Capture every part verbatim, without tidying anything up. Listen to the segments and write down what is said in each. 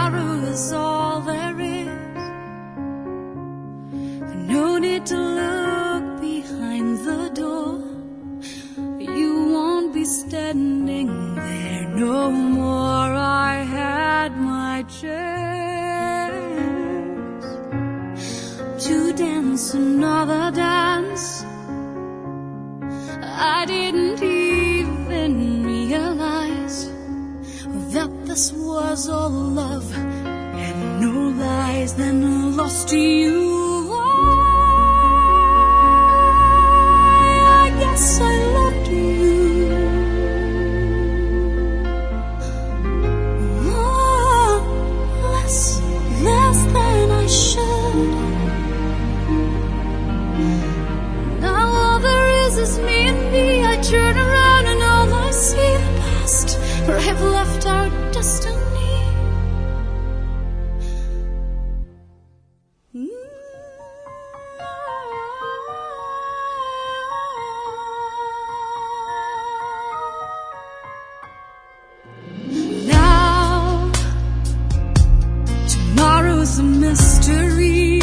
tomorrow is all there is. No need to look behind the door. You won't be standing there no more. I had my chance to dance another dance. I didn't even realize that this was all love and no lies. Then lost to you, I guess I loved you. Oh, less, less than I should. Now all there is is me and me. I turn around and all I see the past, where I have left our destiny. Now, tomorrow's a mystery.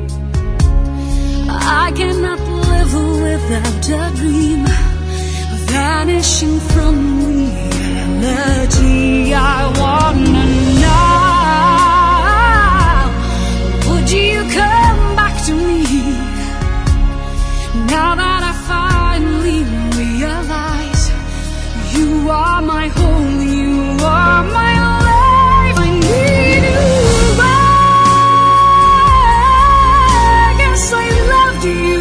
I cannot live without a dream vanishing from reality. I wanna know, would you come back to me now that I finally realize you are my home, you are my life. I need you. I guess I loved you.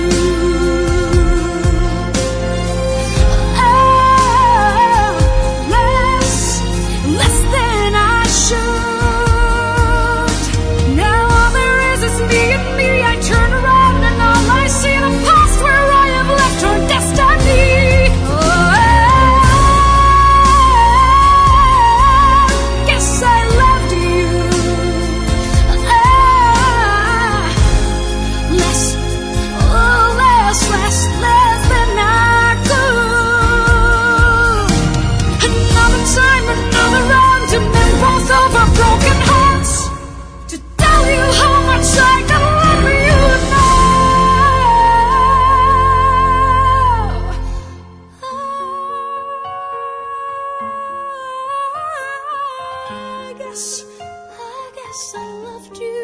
I guess I loved you.